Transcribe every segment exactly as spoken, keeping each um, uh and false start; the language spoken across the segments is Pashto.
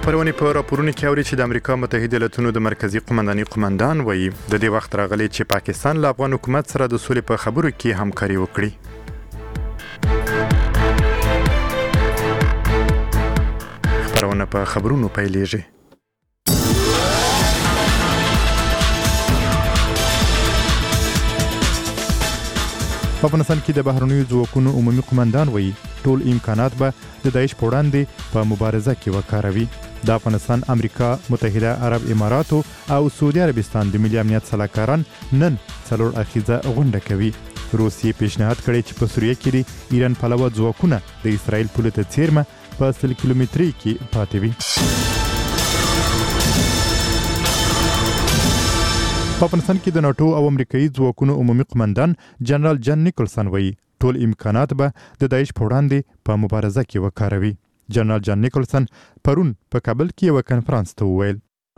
خبرونه په راپورونو کې اوري چې د امریکا متحده ایالاتونو د مرکزی قومندانۍ قومندان وایي د دې وخت راغلی چې پاکستان له افغان حکومت سره د سولې په خبرو کې همکاري وکړي. خبرونه په خبرونو پیلېږي. په افغانستان کې د بهرنیو ځواکونو عمومي قومندان وایي ټول امکانات به د داعش په وړاندې په مبارزه کې وکاروي. د افغانستان، امریکا متحده عرب اماراتو او سعودي عربستان د ملي امنیت سلاکاران نن څلور اخیزه غونډه کوي. روسیې پیشنهاد کړی چې په سوریه کې د ایران پلوه ځواکونه د اسرائیل پولې ته څیرمه په سل کیلومتري کې پاتې وي. په افغانستان کې د ناتو او امریکایي ځواکونو عمومي قومندان جنرال جان نیکلسن وایي ټول امکانات به د داعش په وړاندې په مبارزه کې وکاروي. جنرال جان نیکلسن پرون په کابل کې یو کنفرانس ته وویل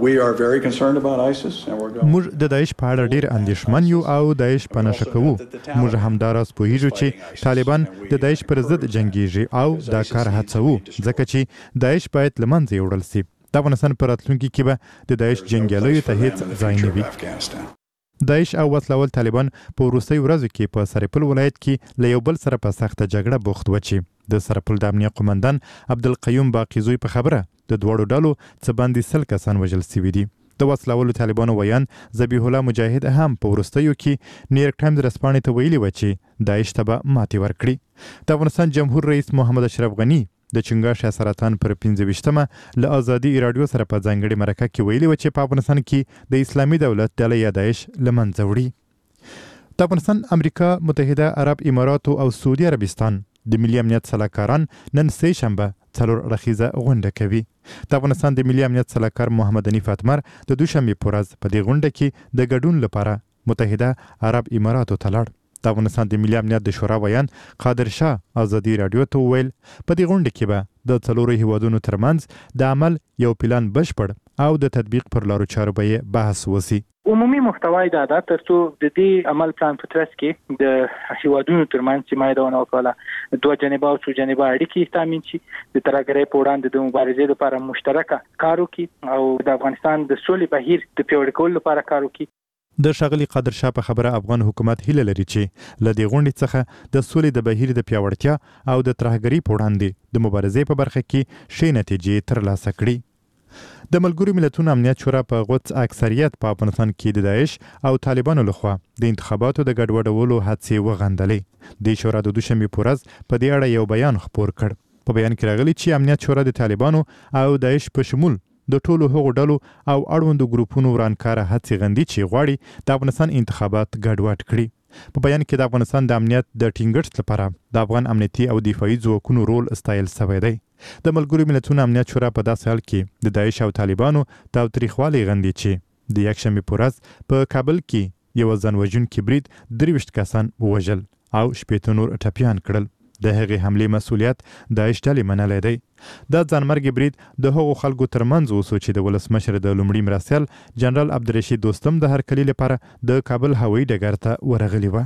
موږ د داعش په اړه ډیر اندېښمن یو او داعش په نشه کوو. موږ همداراز پوهیږو چې طالبان د داعش پر ضد جنگیږي او دا کار هڅوو ځکه چې داعش باید له منځه یوړل شي. د افغانستان په راتلونکي کې به د داعش جنګیالیو ته هیڅ ځای نه وي. داعش او وسلوال طالبان په وروستیو ورځو کې په سرپل ولایت کې له یو بل سره په سخته جګړه بوخت و چې د سرپل د امنیه قومندان عبدالقیوم باقیزوی په خبره د دواړو ډلو څه باندې سل کسان وژل شوي دي. د وسلوالو طالبانو ویان ذبیح الله مجاهد هم په وروستیو کې نیویارک ټایمز رسپانې ته ویلي و چې داعش ته به ماتې ورکړي. د افغانستان جمهور رئیس محمد اشرف غني د چنګاښ یا سرطان پر پنځه ویشتمه له ازادي راډیو سره په ځانګړي مرکه کې ویلي و چې په افغانستان کې د اسلامي دولت ډله یا داعش له منځه وړي. د افغانستان، امریکا متحده عرب اماراتو او سعودي عربستان د ملي امنیت سلاکاران نن سه شنبه څلور اړخیزه غونډه کوي. د افغانستان د ملي امنیت سلاکار محمد حنیف اتمر د دوشنبه په ورځ په دې غونډه کې د ګډون لپاره متحده عرب اماراتو ته لاړ. د افغانستان د ملي امنیت د شورا ویان قادر شاه ازادي راډیو ته وویل په دې غونډه کې به د څلورو هیوادونو ترمنځ د عمل یو پلان بشپړ او د تطبیق پر لارو چارو به بحث وسی. عمومي محتوای دا ده ترڅو د دې عمل پلان په ترڅ کې د هیوادونو ترمنځ چې مایدونه وکړه دوه جانبه او څو جانبه اړیکې تامین شي، د ترګرې په وړاندې د مبارزې لپاره مشترکه کار وکړي او د افغانستان د سولې بهیر د پیاوړي کولو لپاره کار وکړي. د ښاغلي قادر شاه په خبره افغان حکومت هیله لري چې له دې غونډې څخه د سولې د بهیر د پیاوړتیا او د ترهګرۍ په وړاندې د مبارزې په برخه کې ښې نتیجې ترلاسه کړي. د ملګرو ملتونو امنیت شورا په غوڅ اکثریت په افغانستان کې د داعش او طالبانو لخوا د انتخاباتو د ګډوډولو هڅې وغندلې. د شورا د دوشنبه په ورځ په دې اړه یو بیان خپور کړ. په بیان کې راغلی چې امنیت شورا د طالبانو او داعش په شمول د ټولو هغو ډلو او اړوندو ګروپونو ورانکاره هڅې غندي چې غواړي د افغانستان انتخابات ګډوډ کړي. په بیان کې د افغانستان د امنیت د ټینګښت لپاره د افغان امنیتي او دفاعي ځواکونو رول ستایل شوی دی. د ملګرو ملتونو امنیت شورا په داسې حال کې د داعش او طالبانو تاوتریخوالی غندي چې د یکشنبې په ورځ په کابل کې یو ځان وژونکي برید درویشت کسان ووژل او شپېته نور ټپیان کړل. د هغې حملې مسؤلیت داعش ډلې منلی دی. دا ځانمرګي برید د هغو خلکو ترمنځ وسو چې د ولسمشر د لومړي مرستیال جنرال عبدالرشید دوستم د هرکلي لپاره د کابل هوایي ډګر ته ورغلي وه.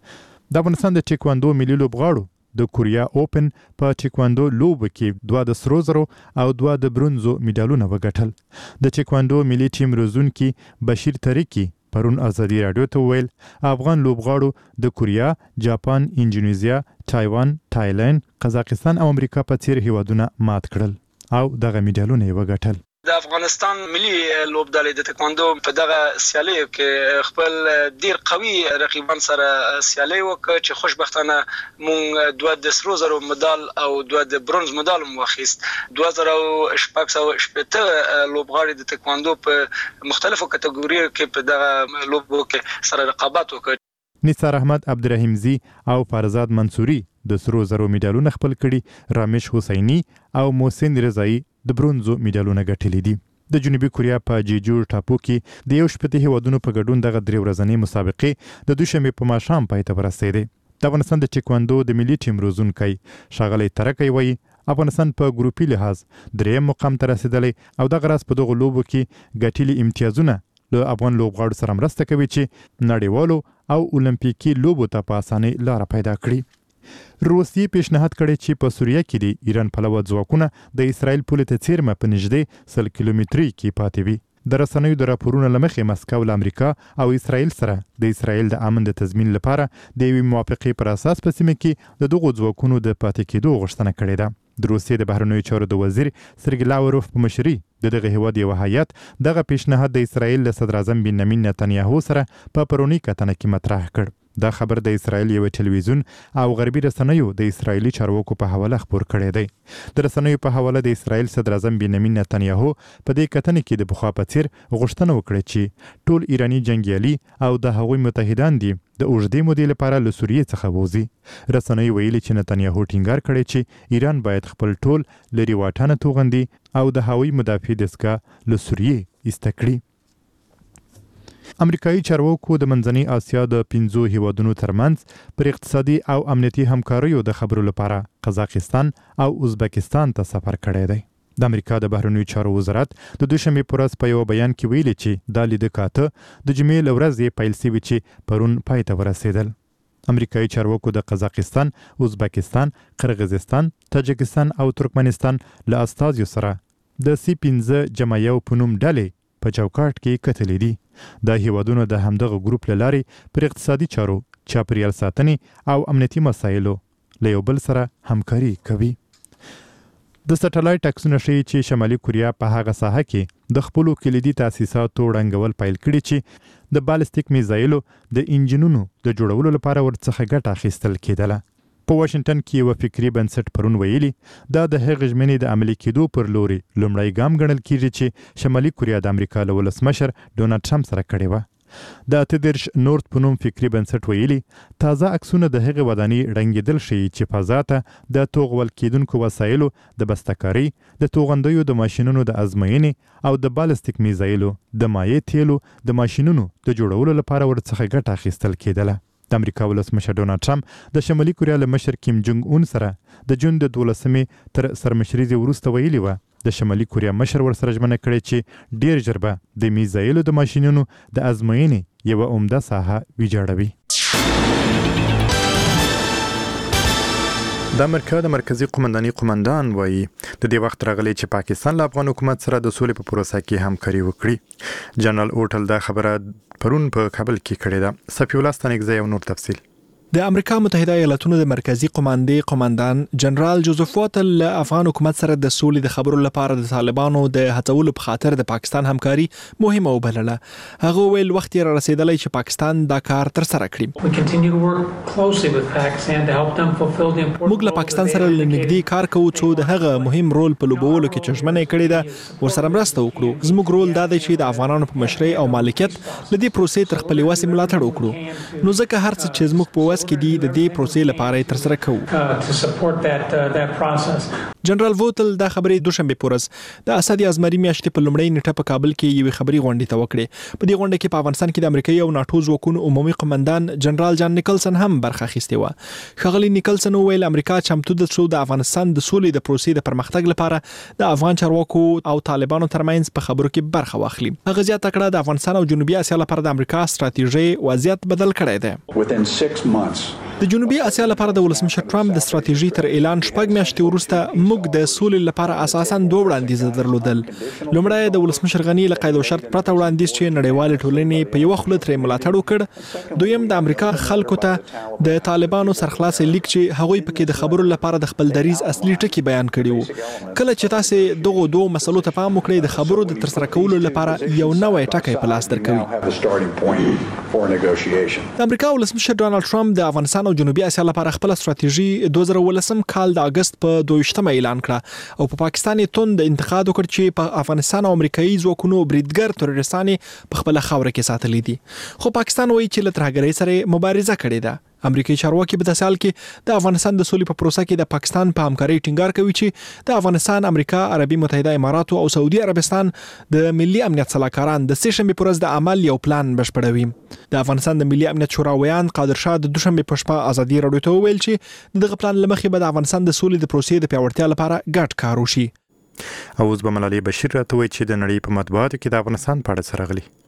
د افغانستان د ټیکواندو ملي لوبغاړو د کوریا اوپن په ټیکواندو لوبو کې دوه د سرو زرو او دوه د برونزو میډالونه وګټل. د ټیکواندو ملي ټیم روزونکي بشیر طریقي پرون ازادي راډیو ته وویل افغان لوبغاړو د کوریا، جاپان، انډونیزیا، تایوان، تایلند، قزاقستان او امریکا په څیر هیوادونه مات کړل او دغه میډالونه یې وګټل. د افغانستان ملي لوبډلې د تکواندو په دغه سیالیو کې خپل ډیر قوي رقیبان سره سیالي وکړه چې خوشبختانه مونږ دوه د سرو زرو مډال او دوه د برونز مډال مو واخیست. دوه زره شپږ سوه شپېته لوبغاړي د تکواندو په مختلفو کټګوریو کې په دغه لوبو کې سره رقابت وکړ. نثار احمد عبدالرحیمزی او فرزاد منصوري د سرو زرو میډالونه خپل کړي. رامیش حسینی او محسن رضایی د برونزو میډالونه ګټلي دي. د جنوبي کوریا په جیجور ټاپو کې د یو شپېته هیوادونو په ګډون دغه درې ورځنۍ مسابقې د دوشنبې په ماښام پای ته ورسېدې. د افغانستان د ټیکواندو د ملي ټیم روزونکی ښاغلی ترکی وایي افغانستان په ګروپي لحاظ دریم مقام ته رسېدلی او دغه راز په دغو لوبو کې ګټلي امتیازونه له افغان لوبغاړو سره مرسته کوي چې نړیوالو او اولمپیکي لوبو ته په اسانۍ لاره پیدا کړي. روسیې پیشنهاد کړی چې په سوریه کې د ایران پلوه ځواکونه د اسرائیل پولې ته څیرمه په نږدې سل کیلومتري کې پاتې وي. د رسنیو د راپورونو له مخې مسکو له امریکا او اسرائیل سره د اسرائیل د امن د تضمین لپاره د یوې موافقې پر اساس په سیمه کې د دغو ځواکونو د پاتې کېدو غوښتنه کړې ده. د روسیې د بهرنیو چارو د وزیر سرګی لاوروف په مشرۍ د دغه هیواد یو هیات دغه پیشنهاد د اسرائیل له صدر اعظم بنیامین نتنیاهو سره په پرونی کتنه کې مطرح کړ. دا خبر د اسرائیل یو ټلویزیون او غربي رسنیو د اسرایلی چارواکو په حواله خبر کړی دی. د رسنیو په حواله د اسرائیل صدر اعظم بنیامین نتنیاهو په دې کتنې کې د بخوا په څیر غوښتنه وکړه چې ټول ایرانی جنگیالي او د هغوی متحدان دي د اوږدې مودې لپاره له سوریې څخه ووځي. رسنیو ویلي چې نتنیاهو ټینګار کړی چې ایران باید خپل ټول لري واټنه توغندي او د هوایي مدافع دستګاه له سوریې ایسته کړي. امریکایي چارواکو د منځنۍ اسیا د پنځو هیوادونو ترمنځ پر اقتصادي او امنیتي همکاریو د خبرو لپاره قزاقستان او ازبکستان ته سفر کړی دی. د امریکا د بهرنیو چارو وزارت د دوشنبې په ورځ په یو بیان کې ویلي چې دا لیدکاته د جمعې له ورځې پیل سوي چې پرون پای ته ورسېدل. امریکایي چارواکو د قزاقستان، ازبکستان، قرغیزستان، تاجکستان او ترکمنستان له استازیو سره د سی پنځه جمع یو په نوم ډلې په چوکاټ کې کتلې دي. دا هیوادونه د همدغه ګروپ له لارې پر اقتصادي چارو، چاپیریال ساتنې او امنیتي مسایلو له یو بل سره همکاري کوي. د سټلایټ عکسونه ښیي چې شمالي کوریا په هغه ساحه کې د خپلو کلیدي تاسیساتو ړنګول پیل کړي چې د بالستیک میزایلو د انجنونو د جوړولو لپاره ورڅخه ګټه اخیستل کېدله. په واشنگټن کې یو فکري بنسټ پرون ویلي دا د هغې ژمنې د عملي کېدو پر لوري لومړی ګام ګڼل کېږي چې شمالي کوریا د امریکا له ولسمشر ډونالډ ټرمپ سره کړې وه. د اته دېرش نورت په نوم فکري بنسټ ویلي تازه عکسونه د هغې ودانۍ ړنګېدل ښیي چې فضا ته د توغول کېدونکو وسایلو د بستهکارۍ، د توغندیو د ماشینونو د ازموینې او د بالستیک میزایلو د مایع تیلو د ماشینونو د جوړولو لپاره ورڅخه ګټه اخیستل کېدله. د امریکا ولسمشر ډونالډ ټرمپ د شمالي کوریا له مشر کیم جونګ اون سره د جون د دولسمې تر سرمشریزې وروسته ویلي وه د شمالي کوریا مشر ورسره ژمنه کړې چې ډیر ژر به د میزایلو د ماشینونو د ازموینې یوه عمده ساحه ویجاړوي. د امریکا د مرکزی قومنداني قومندان وایي د دې وخت راغلی چې پاکستان له افغان حکومت سره د سولې په پروسه کې همکاري وکړي. جنرال اوټل دا خبره پرون په کابل کې کړې ده. صفی الله ستانکزی او نور تفصیل. د امریکا متحده ایالاتونو د مرکزی قوماندې قومندان جنرال جوزف واتل له افغان حکومت سره د سولې د خبرو لپاره د طالبانو د هڅولو په خاطر د پاکستان همکاري مهمه وبلله. هغه ویل وخت یې را رسیدلی چې پاکستان دا کار تر سره کړي. موږ له پاکستان سره لنږدې کار کوو څو د هغه مهم رول په لوبولو کې چې ژمنه کړې ده ورسره مرسته وکړو. زموږ رول دا دی چې د افغانانو په مشرۍ او مالکیت له دې پروسې تر خپلې وسې ملاتړ وکړو. نو ځکه هر څه چې زموږ په کې دی د دې پروسې لپاره تر سره کوو. جنرال ووتل دا خبرې دوشنبه پورز د اسد ازمري میاشتې په لومړۍ نیټه په کابل کې یوې خبري غونډې ته وکړې. په دې غونډه کې په افغانستان کې د امریکایي او ناتو ځواکونو عمومي قومندان جنرال جان نیکلسن هم برخه اخیستې وه. ښاغلي نیکلسن وویل امریکا چمتو ده چې د افغانستان د سولې د پروسې د پرمختګ لپاره د افغان چارواکو او طالبانو ترمنځ په خبرو کې برخه واخلي. هغه زیاته کړه د افغانستان او جنوبي اسیا لپاره د امریکا ستراتیژي وضعیت بدل کړی دی. د جنوبي اسیا لپاره د ولسمشر ټرمپ د ستراتیژي تر اعلان شپږ میاشتې وروسته موږ د سولې لپاره اساساً دوه وړاندیز درلودل. لومړی د ولسمشر غني له قید او شرط پرته وړاندیز چې نړیوال ټولنې په یو خوله ترې ملاتړ وکړ. دویم د امریکا خلکو ته د طالبانو سرخلاص لیک چې هغوی پکې د خبرو لپاره د خپل دریز اصلي ټکي بیان کړي وو. کله چې تاسو دغه دوه مسلو ته پام وکړئ د خبرو د ترسره کولو لپاره یو نوې ټکی په لاس درکوي. د امریکا ولسمشر ډونالډ ټرمپ د افغانستان او جنوبي اسیا لپاره خپل ستراتیژي دوه زره ولسم کال د اگست په دویشتمه اعلان کړه او په پاکستان یې توند انتقاد وکړ چې په افغانستان او امریکایي ځواکونو بریدګر تروریستان په خپل خاوره کې ساتلي دي. خو پاکستان وایي چې له ترهګرۍ سره مبارزه کړې ده. امریکایي چارواکي په داسې حال کې د افغانستان د سولې په پروسه کې د پاکستان په همکارۍ ټینګار کوي چې د افغانستان، امریکا، عربي متحده اماراتو او سعودي عربستان د ملي امنیت صلاحکاران د سه شنبې پر ورځ د عمل یو پلان بشپړوي. د افغانستان د ملي امنیت شورا ویان قادر شاه د دوشنبې په شپه ازادي راډیو ته وویل چې دغه پلان له مخې به د افغانستان د سولې د پروسې د پیاوړتیا لپاره ګډ کار وشي. اوس به ملالۍ بشیر راته وایي چې د نړۍ په مطبوعاتو کې د افغانستان په اړه څه راغلي.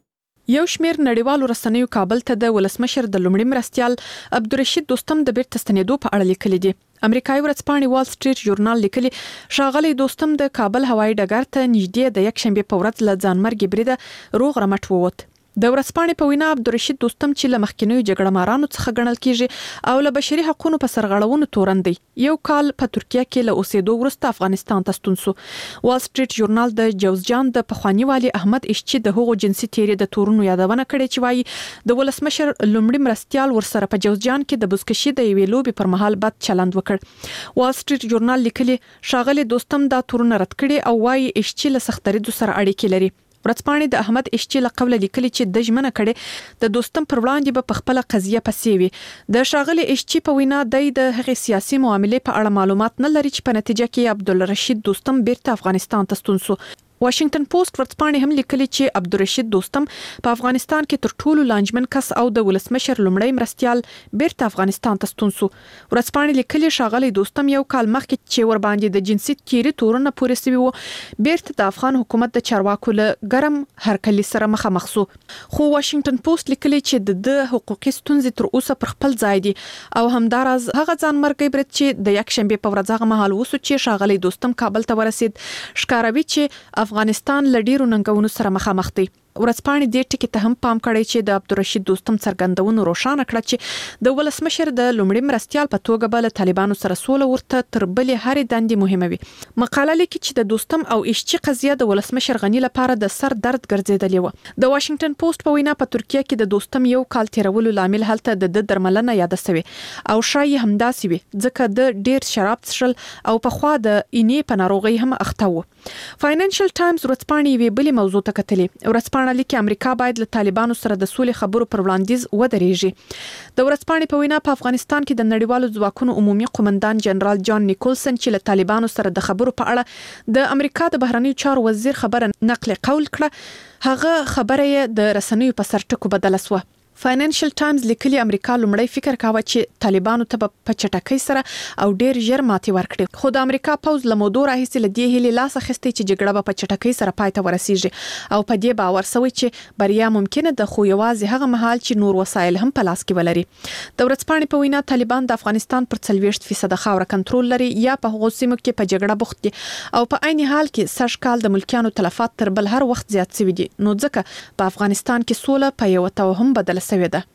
یو شمیر نړیوالو رسنیو کابل ته د ولسمشر د لومړي مرستیال عبدالرشید دوستم د بیرته ستنېدو په اړه لیکلي دي. امریکایي ورځپاڼې وال سټریټ ژورنال لیکلي ښاغلی دوستم د کابل هوایي ډګر ته نږدې د یک شنبه په ورځ له ځانمرګي بریده روغ رمټ ووت. د ورځپاڼې په وینا عبدالرشید دوستم چې له مخکینیو جګړه مارانو څخه ګڼل کیږي او له بشري حقوقو په سرغړونو تورن دی، یو کال په ترکیه کې له اوسېدو وروسته افغانستان ته ستون شو. وال سټریټ ژورنال د جوزجان د پخوانی والي احمد اشچی د هغو جنسي تیرې د تورونو یادونه کړې چې وایي د ولسمشر لومړي مرستیال ورسره په جوزجان کې د بزکشي د یوې لوبې پر مهال بد چلند وکړ. وال سټریټ ژورنال لیکلي ښاغلی دوستم دا تورونه رد کړي او وایي اشچی له سختریدو سره اړیکې لري. ورځپاڼې د احمد اشچی له قوله لیکلي چې د ژمنه کړي د دوستم پر وړاندې به په خپل قضیه پسې وي. د ښاغلي اشچی په وینا د هغې سیاسي معاملې په اړه معلومات نه لري چې په نتیجه کې عبدالرشید دوستم بیرته افغانستان ته ستون شو. واشنگټن پوسټ ورځپاڼې هم لیکلي چې عبدالرشید دوستم په افغانستان کې تر ټولو لانجمن کس او د ولسمشر لومړی مرستیال بیرته افغانستان ته ستون شو. ورځپاڼې لیکلي ښاغلی دوستم یو کال مخکې چې ور باندې د جنسي تیرې تورونه پورې سوي وو بیرته د افغان حکومت د چارواکو له ګرم هرکلي سره مخامخ شو. خو واشنگټن پوسټ لیکلي چې د حقوقي ستونزې تر اوسه پر خپل ځای دي او همداراز هغه ځانمرګي برید چې د یک شنبه په ورځ هغه مهال وسو چې ښاغلی دوستم کابل ته ورسید ښکاروي چې افغانستان له ډیرو ننګونو سره مخامخ دی. ورځپاڼې دې ټکي ته هم پام کړی چې د عبدالرشید دوستم څرګندونو روښانه کړه چې د ولسمشر د لومړي مرستیال په توګه به له طالبانو سره سوله ورته تر بلې هرې دندې مهمه وي. مقاله لیکي چې د دوستم او اشچی قضیه د ولسمشر غني لپاره د سر درد ګرځېدلې وه. د واشنگټن پوسټ په وینا په ترکیه کې د دوستم یو کال تیرولو لامل هلته د درملنه یاده شوې او شایي همداسې وي ځکه د ډیر شراب څښل او په خوا د اینې په ناروغۍ هم اخته و. فاینانشل ټایمز ورځپاڼې یوې بلې موضوع ته کتلې. ورځپاڼه لیکي امریکا باید له طالبانو سره د سولې خبرو پر وړاندیز ودرېږي. د ورځپاڼې په وینا په افغانستان کې د نړیوالو ځواکونو عمومي قومندان جنرال جان نیکولسن چې له طالبانو سره د خبرو په اړه د امریکا د بهرنیو چارو وزیر خبره نقل قول کړه، هغه خبره یې د رسنیو په سر ټکو بدله شوه. فاینانشل ټایمز لیکلي امریکا لومړی فکر کاوه چې طالبانو ته په چټکۍ سره او ډیر ژر ماتې ورکړي، خو د امریکا پوز له مودو راهیسې له دې هیلې لاس اخیستی چې جګړه به په چټکۍ سره پای ته ورسیږي او په دې باور سوی چې بریا ممکنه ده، خو یوازې هغه مهال چې نور وسایل هم په لاس کې ولري. د ورځپاڼې په وینا طالبان د افغانستان پر څلوېښت فیصد خاوره کنټرول لري یا په هغو سیمو کې په جګړه بوخت دي او په عین حال کې سږ کال د ملکیانو تلفات تر بل هر وخت زیات شوي دي، نو ځکه په افغانستان کې سوله په یو توهم بدله شوې ده.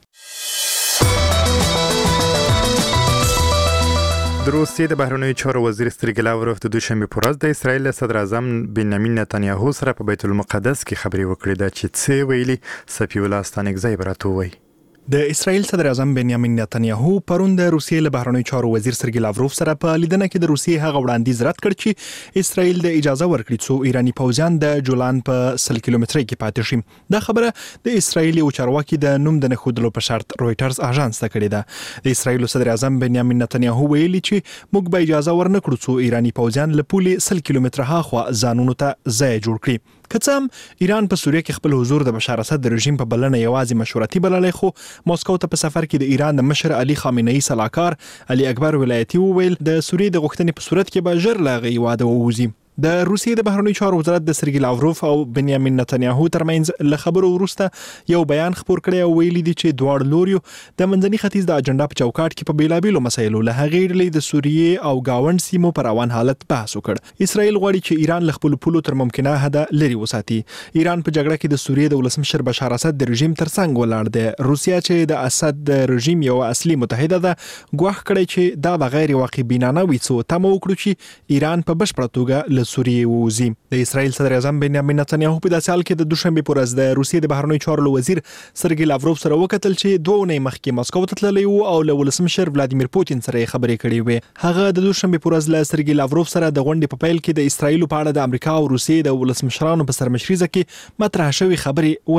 د روسیې د بهرنیو چارو وزیر سرګی لاوروف د دوشنبه په ورځ د اسرایل صدر اعظم بنیامین نتانیاهو سره په بیت المقدس کې خبرې وکړې ده چې څه ویلي سفیر الله ستانکزی براته وایي. د اسرائیل صدر اعظم بنیامین نتانیاهو پرون د روسیې له بهرنیو چارو وزیر سرګی لاوروف سره په لیدنه کې د روسیې هغه وړاندیز رد کړ چې اسرائیل د اجازه ورکړي څو ایرانی پوځیان د جولان په سل کیلومترۍ کې پاتې شي. دا خبره د اسرائیل یو چارواکي د نوم د نښودلو په شرط رويټرز اژانس ته کړې ده. د اسرائیل صدر اعظم بنیامین نتانیاهو ویلي چې موږ به اجازه ورنکړو څو ایرانی پوځیان له پولې سل کیلومتره هاخوا ځانونو ته ځای جوړ کړي. که څه هم ایران په سوریه کې خپل حضور د بشار اسد د رژیم په بلنه یوازې مشورتي بللی، خو ماسکو ته په سفر کې د ایران د مشر علي خامنه‌ای سلاکار علي اکبر ولایتي وویل د سوریې د غوښتنې په صورت کې به ژر له هغې واده ووځي. د روسیې د بهرنیو چارو وزارت د سرګی لاوروف او بنیامین نتانیاهو ترمنځ له خبرو وروسته یو بیان خپور کړی او ویلي دي چې دواړه لوریو د منځني ختیځ د اجنډا په چوکاټ کې په بیلابیلو مسایلو له هغې ډلې د سوریې او گاوند سیمو پر روان حالت بحث وکړ. اسرائیل غواړي چې ایران له خپل پولو تر ممکنه حد لري وساتي. ایران په جګړه کې د سوریې د ولسمشر بشار اسد د رژیم ترڅنګ ولاړ دی. روسیا چې د اسد د رژیم یو اصلي متحده ده ګواښ کړی چې دا بغیر واقع بینانه وي څو تمه وکړو چې ایران په بشپړه توګه له سوریې ووځي. د اسرائیل صدر اعظم بنیامین نتانیاهو په داسې حال کې د دوشنبه په ورځ د روسیې د بهرنیو چارو وزیر سرګی لاوروف سره وکتل چې دوه اونۍ مخکې ماسکو ته تللی و او له ولسمشر ولادیمیر پوتین سره خبرې کړې وې. هغه د دوشنبه په ورځ له سرګی لاوروف سره د غونډې په پیل کې د اسرائیل په اړه د امریکا او روسیې د ولسمشرانو په سرمشريزه کې مطرح شوی خبرې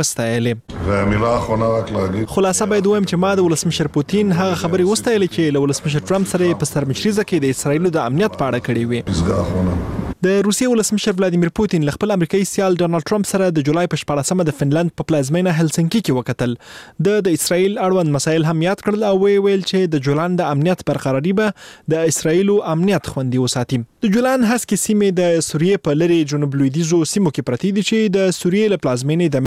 وستایلې. خلاصه باید وایم چې ما د ولسمشر پوتین هغه خبرې وستایلې چې له ولسمشر ټرمپ سره په سرمشريزه کې د اسرائیل د امنیت په اړه کړې وې. د روسیې ولسمشر ولادیمیر پوتین له خپل امریکایي سیال ډونالد ټرمپ سره د جولای په شپاړسمه د فنلند په پلازمینه هلسنکي کې وکتل. د د اسرائیل اړوند مسایل هم یاد کړل او ویل چې د جولان د امنیت برقراري به د اسرائیل امنیت خوندي وساتي. د جولان هسکې سیمې د سوریې په لری جنوب لویدیځو سیمو کې پرتې دي چې د سوریې له پلازمینې د